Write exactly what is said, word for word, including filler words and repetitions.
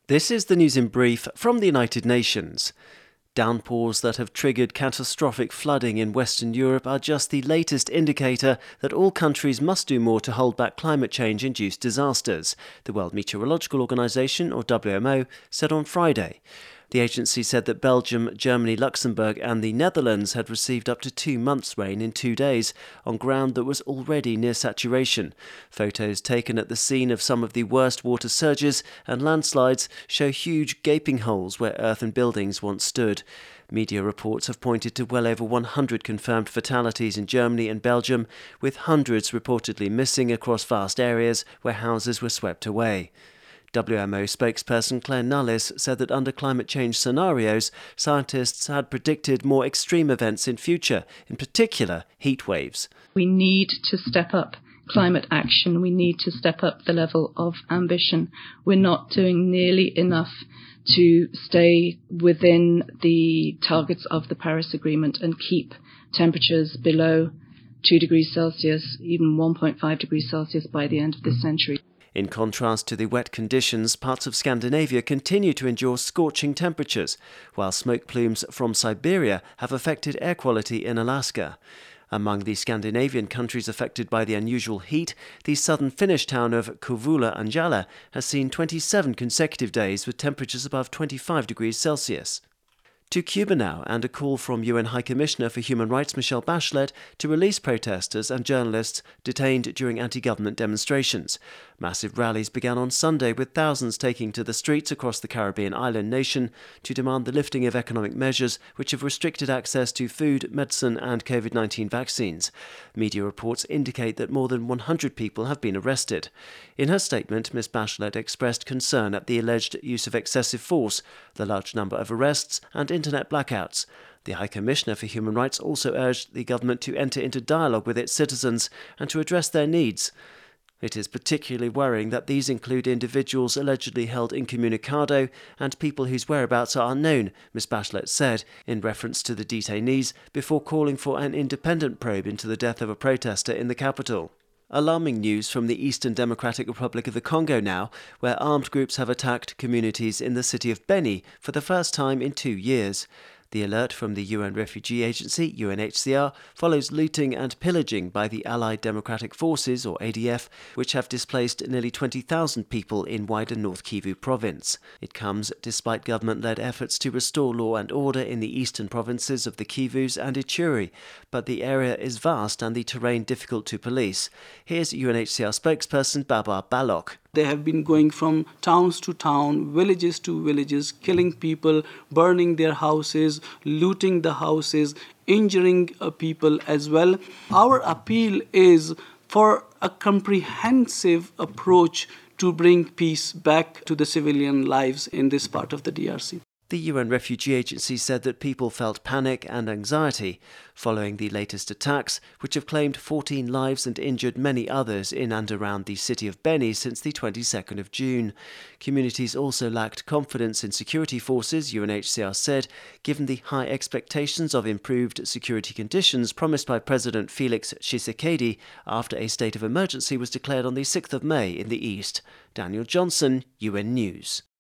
This is the news in brief from the United Nations. Downpours that have triggered catastrophic flooding in Western Europe are just the latest indicator that all countries must do more to hold back climate change-induced disasters, the World Meteorological Organization, or W M O, said on Friday. The agency said that Belgium, Germany, Luxembourg and the Netherlands had received up to two months' rain in two days, on ground that was already near saturation. Photos taken at the scene of some of the worst water surges and landslides show huge gaping holes where earth and buildings once stood. Media reports have pointed to well over one hundred confirmed fatalities in Germany and Belgium, with hundreds reportedly missing across vast areas where houses were swept away. W M O spokesperson Claire Nullis said that under climate change scenarios, scientists had predicted more extreme events in future, in particular heat waves. We need to step up climate action. We need to step up the level of ambition. We're not doing nearly enough to stay within the targets of the Paris Agreement and keep temperatures below two degrees Celsius, even one point five degrees Celsius by the end of this century. In contrast to the wet conditions, parts of Scandinavia continue to endure scorching temperatures, while smoke plumes from Siberia have affected air quality in Alaska. Among the Scandinavian countries affected by the unusual heat, the southern Finnish town of Kouvola-Anjala has seen twenty-seven consecutive days with temperatures above twenty-five degrees Celsius. To Cuba now, and a call from U N High Commissioner for Human Rights Michelle Bachelet to release protesters and journalists detained during anti-government demonstrations. Massive rallies began on Sunday, with thousands taking to the streets across the Caribbean island nation to demand the lifting of economic measures which have restricted access to food, medicine and COVID nineteen vaccines. Media reports indicate that more than one hundred people have been arrested. In her statement, Miz Bachelet expressed concern at the alleged use of excessive force, the large number of arrests and internet blackouts. The High Commissioner for Human Rights also urged the government to enter into dialogue with its citizens and to address their needs. It is particularly worrying that these include individuals allegedly held incommunicado and people whose whereabouts are unknown, Miz Bachelet said, in reference to the detainees, before calling for an independent probe into the death of a protester in the capital. Alarming news from the Eastern Democratic Republic of the Congo now, where armed groups have attacked communities in the city of Beni for the first time in two years. The alert from the U N Refugee Agency, U N H C R, follows looting and pillaging by the Allied Democratic Forces, or A D F, which have displaced nearly twenty thousand people in wider North Kivu province. It comes despite government-led efforts to restore law and order in the eastern provinces of the Kivus and Ituri, but the area is vast and the terrain difficult to police. Here's U N H C R spokesperson Babar Baloch. They have been going from towns to town, villages to villages, killing people, burning their houses, looting the houses, injuring uh, people as well. Our appeal is for a comprehensive approach to bring peace back to the civilian lives in this part of the D R C. The U N Refugee Agency said that people felt panic and anxiety following the latest attacks, which have claimed fourteen lives and injured many others in and around the city of Beni since the twenty-second of June. Communities also lacked confidence in security forces, U N H C R said, given the high expectations of improved security conditions promised by President Felix Tshisekedi after a state of emergency was declared on the sixth of May in the east. Daniel Johnson, U N News.